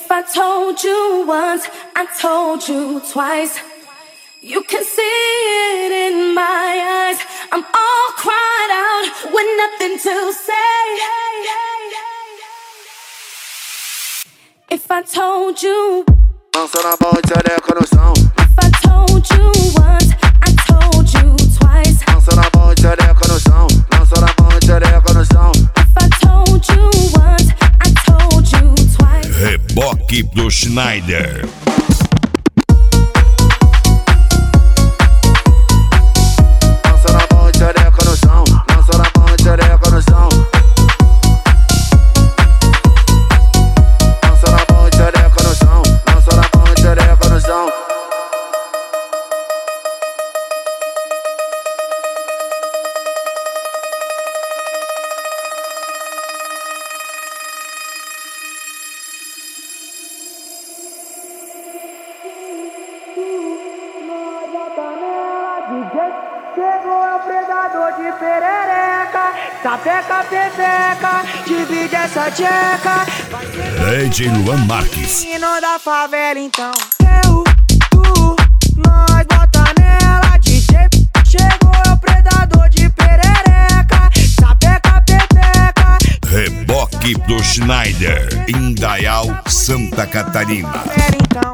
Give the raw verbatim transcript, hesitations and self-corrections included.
If I told you once, I told you twice. You can see it in my eyes. I'm all cried out with nothing to say. If I told you, lança na mão e xereca no chão. If I told you once, I told you twice. Lança na mão e xereca no chão. Lança na mão e xereca no chão. If I told you once, I told you twice. Reboque do Schneider. Lança na mão e xereca no chão. Lança na mão e xereca no chão. Lança na mão e xereca no chão. Lança na mão e xereca no chão. Chegou é o predador de perereca, sapeca, pepeca, divide essa tcheca. D J Luan Marques. Menino da favela então. Eu, tu, nós bota nela, D J. Chegou é o predador de perereca, sapeca, pepeca. Reboque do Schneider, Indaial, Santa Catarina. Então.